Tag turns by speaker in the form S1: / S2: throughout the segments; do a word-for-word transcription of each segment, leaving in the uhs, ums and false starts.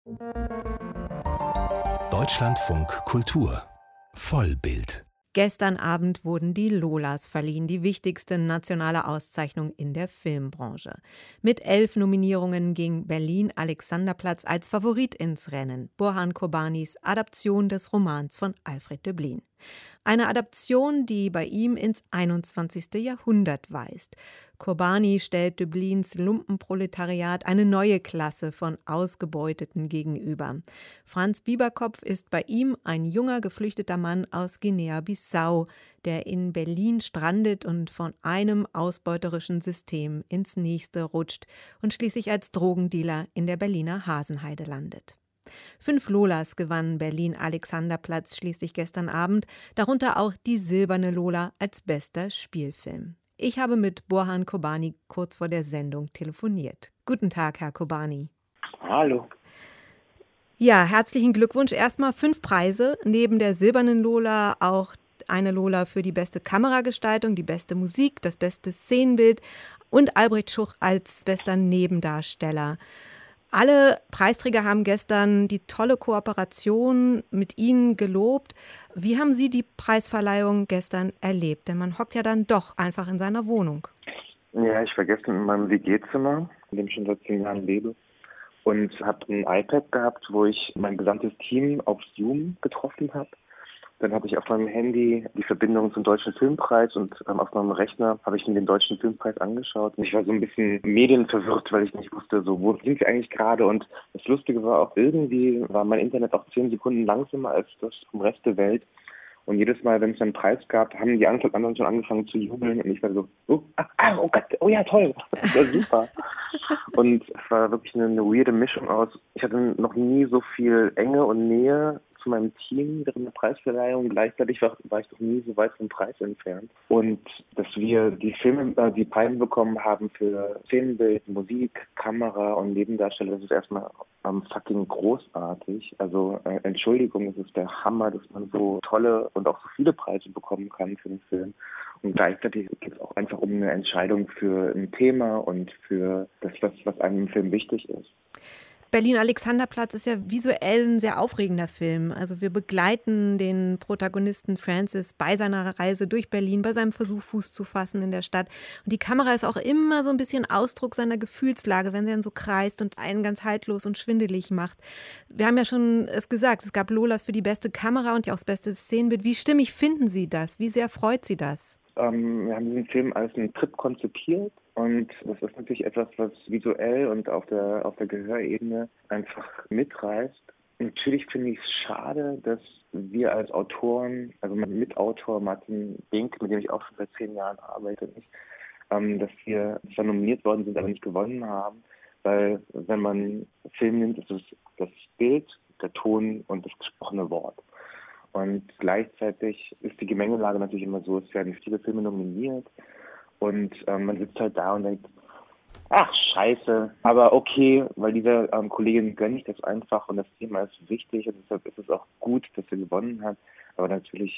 S1: Deutschlandfunk Kultur Vollbild.
S2: Gestern Abend wurden die Lolas verliehen, die wichtigste nationale Auszeichnung in der Filmbranche. Mit elf Nominierungen ging Berlin-Alexanderplatz als Favorit ins Rennen. Burhan Kurbanis Adaption des Romans von Alfred Döblin. Eine Adaption, die bei ihm ins einundzwanzigste Jahrhundert weist. Kurbani stellt Döblins Lumpenproletariat eine neue Klasse von Ausgebeuteten gegenüber. Franz Bieberkopf ist bei ihm ein junger, geflüchteter Mann aus Guinea-Bissau, der in Berlin strandet und von einem ausbeuterischen System ins nächste rutscht und schließlich als Drogendealer in der Berliner Hasenheide landet. Fünf Lolas gewann Berlin-Alexanderplatz schließlich gestern Abend, darunter auch die Silberne Lola als bester Spielfilm. Ich habe mit Burhan Kurbani kurz vor der Sendung telefoniert. Guten Tag, Herr Kurbani.
S3: Hallo.
S2: Ja, herzlichen Glückwunsch. Erstmal fünf Preise, neben der Silbernen Lola auch eine Lola für die beste Kameragestaltung, die beste Musik, das beste Szenenbild und Albrecht Schuch als bester Nebendarsteller. Alle Preisträger haben gestern die tolle Kooperation mit Ihnen gelobt. Wie haben Sie die Preisverleihung gestern erlebt? Denn man hockt ja dann doch einfach in seiner Wohnung.
S3: Ja, ich war gestern in meinem W G-Zimmer, in dem ich schon seit zehn Jahren lebe, und habe ein iPad gehabt, wo ich mein gesamtes Team auf Zoom getroffen habe. Dann hatte ich auf meinem Handy die Verbindung zum Deutschen Filmpreis und ähm, auf meinem Rechner habe ich mir den Deutschen Filmpreis angeschaut. Und ich war so ein bisschen medienverwirrt, weil ich nicht wusste, so wo sind wir eigentlich gerade. Und das Lustige war auch, irgendwie war mein Internet auch zehn Sekunden langsamer als das vom Rest der Welt. Und jedes Mal, wenn es einen Preis gab, haben die anderen schon angefangen zu jubeln. Und ich war so, oh, ah, oh Gott, oh ja, toll, das war super. Und es war wirklich eine, eine weirde Mischung aus, ich hatte noch nie so viel Enge und Nähe zu meinem Team während der Preisverleihung. Gleichzeitig war, war ich noch nie so weit vom Preis entfernt. Und dass wir die Filme, äh, die Preise bekommen haben für Szenenbild, Musik, Kamera und Nebendarsteller, das ist erstmal ähm, fucking großartig. Also äh, Entschuldigung, es ist der Hammer, dass man so tolle und auch so viele Preise bekommen kann für den Film. Und gleichzeitig geht es auch einfach um eine Entscheidung für ein Thema und für das, was, was einem im Film wichtig ist.
S2: Berlin-Alexanderplatz ist ja visuell ein sehr aufregender Film. Also wir begleiten den Protagonisten Francis bei seiner Reise durch Berlin, bei seinem Versuch, Fuß zu fassen in der Stadt. Und die Kamera ist auch immer so ein bisschen Ausdruck seiner Gefühlslage, wenn sie dann so kreist und einen ganz haltlos und schwindelig macht. Wir haben ja schon es gesagt, es gab Lolas für die beste Kamera und ja auch das beste Szenenbild. Wie stimmig finden Sie das? Wie sehr freut Sie das?
S3: Ähm, wir haben diesen Film als einen Trip konzipiert und das ist natürlich etwas, was visuell und auf der auf der Gehörebene einfach mitreißt. Natürlich finde ich es schade, dass wir als Autoren, also mein Mitautor Martin Bink, mit dem ich auch schon seit zehn Jahren arbeite, nicht, ähm, dass wir zwar nominiert worden sind, aber nicht gewonnen haben, weil wenn man Film nimmt, ist es das Bild, der Ton und das gesprochene Wort. Und gleichzeitig ist die Gemengelage natürlich immer so, es werden viele Filme nominiert und ähm, man sitzt halt da und denkt, ach scheiße, aber okay, weil dieser ähm, Kollegin gönne ich das einfach und das Thema ist wichtig und deshalb ist es auch gut, dass sie gewonnen hat, aber natürlich,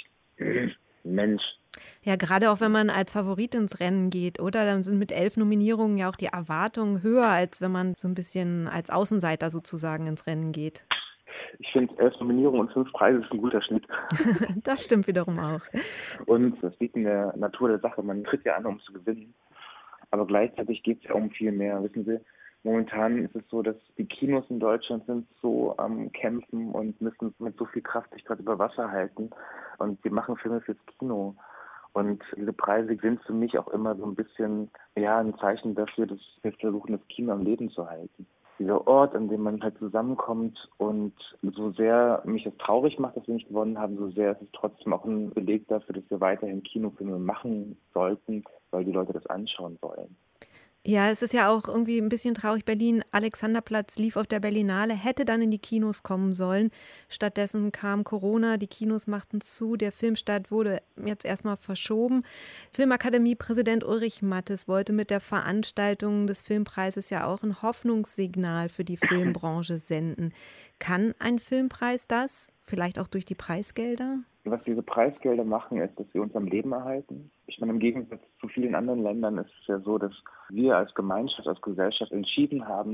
S3: Mensch.
S2: Ja, gerade auch wenn man als Favorit ins Rennen geht, oder? Dann sind mit elf Nominierungen ja auch die Erwartungen höher, als wenn man so ein bisschen als Außenseiter sozusagen ins Rennen geht.
S3: Ich finde, elf Nominierungen und fünf Preise ist ein guter Schnitt.
S2: Das stimmt wiederum auch.
S3: Und das liegt in der Natur der Sache. Man tritt ja an, um zu gewinnen. Aber gleichzeitig geht es ja um viel mehr. Wissen Sie, momentan ist es so, dass die Kinos in Deutschland sind so am Kämpfen und müssen mit so viel Kraft sich gerade über Wasser halten. Und wir machen Filme fürs Kino. Und diese Preise sind für mich auch immer so ein bisschen, ja, ein Zeichen dafür, dass wir versuchen, das Kino am Leben zu halten. Dieser Ort, an dem man halt zusammenkommt und so sehr mich das traurig macht, dass wir nicht gewonnen haben, so sehr ist es trotzdem auch ein Beleg dafür, dass wir weiterhin Kinofilme machen sollten, weil die Leute das anschauen wollen.
S2: Ja, es ist ja auch irgendwie ein bisschen traurig. Berlin-Alexanderplatz lief auf der Berlinale, hätte dann in die Kinos kommen sollen. Stattdessen kam Corona, die Kinos machten zu, der Filmstart wurde jetzt erstmal verschoben. Filmakademie-Präsident Ulrich Mattes wollte mit der Veranstaltung des Filmpreises ja auch ein Hoffnungssignal für die Filmbranche senden. Kann ein Filmpreis das? Vielleicht auch durch die Preisgelder?
S3: Was diese Preisgelder machen, ist, dass sie uns am Leben erhalten. Ich meine, im Gegensatz zu vielen anderen Ländern ist es ja so, dass wir als Gemeinschaft, als Gesellschaft entschieden haben,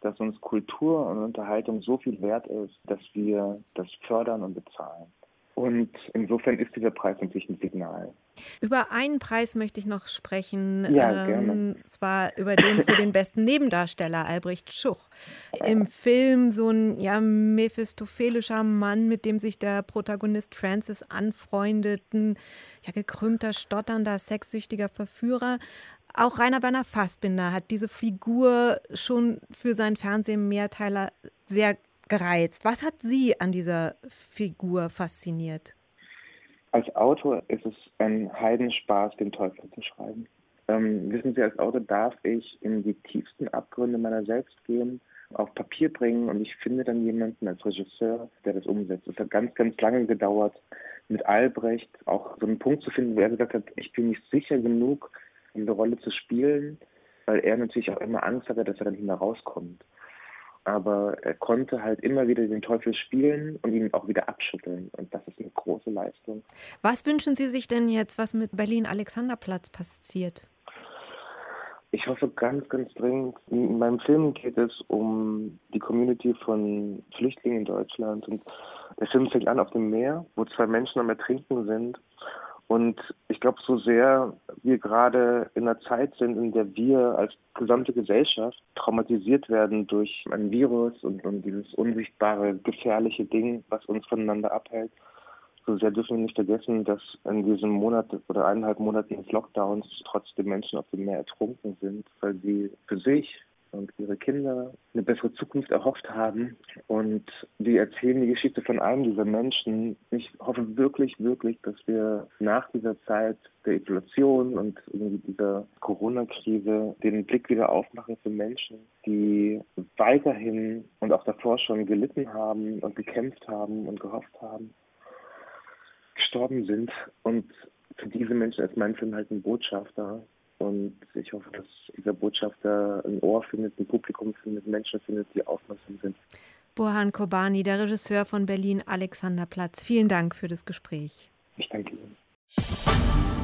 S3: dass uns Kultur und Unterhaltung so viel wert ist, dass wir das fördern und bezahlen. Und insofern ist dieser Preis natürlich ein Signal.
S2: Über einen Preis möchte ich noch sprechen,
S3: Ja,
S2: ähm,
S3: gerne.
S2: zwar über den für den besten Nebendarsteller, Albrecht Schuch. Im Film so ein ja, mephistophelischer Mann, mit dem sich der Protagonist Francis anfreundet, ein ja, gekrümmter, stotternder, sexsüchtiger Verführer. Auch Rainer Werner Fassbinder hat diese Figur schon für seinen Fernsehmehrteiler sehr gereizt. Was hat Sie an dieser Figur fasziniert?
S3: Als Autor ist es ein Heidenspaß, den Teufel zu schreiben. Ähm, wissen Sie, als Autor darf ich in die tiefsten Abgründe meiner selbst gehen, auf Papier bringen und ich finde dann jemanden als Regisseur, der das umsetzt. Es hat ganz, ganz lange gedauert, mit Albrecht auch so einen Punkt zu finden, wo er gesagt hat, ich bin nicht sicher genug, diese Rolle zu spielen, weil er natürlich auch immer Angst hatte, dass er dann nicht mehr rauskommt. Aber er konnte halt immer wieder den Teufel spielen und ihn auch wieder abschütteln. Und das ist eine große Leistung.
S2: Was wünschen Sie sich denn jetzt, was mit Berlin-Alexanderplatz passiert?
S3: Ich hoffe ganz, ganz dringend. In meinem Film geht es um die Community von Flüchtlingen in Deutschland. Und der Film fängt an auf dem Meer, wo zwei Menschen am Ertrinken sind. Und ich glaube, so sehr wir gerade in einer Zeit sind, in der wir als gesamte Gesellschaft traumatisiert werden durch ein Virus und, und dieses unsichtbare, gefährliche Ding, was uns voneinander abhält, so sehr dürfen wir nicht vergessen, dass in diesem Monat oder eineinhalb Monaten des Lockdowns trotzdem Menschen auf dem Meer ertrunken sind, weil sie für sich und ihre Kinder eine bessere Zukunft erhofft haben. Und die erzählen die Geschichte von einem dieser Menschen. Ich hoffe wirklich, wirklich, dass wir nach dieser Zeit der Isolation und irgendwie dieser Corona-Krise den Blick wieder aufmachen für Menschen, die weiterhin und auch davor schon gelitten haben und gekämpft haben und gehofft haben, gestorben sind. Und für diese Menschen ist mein Film halt ein Botschafter. Und ich hoffe, dass dieser Botschafter ein Ohr findet, ein Publikum findet, Menschen findet, die aufmerksam sind.
S2: Burhan Kobani, der Regisseur von Berlin Alexanderplatz. Vielen Dank für das Gespräch.
S3: Ich danke Ihnen.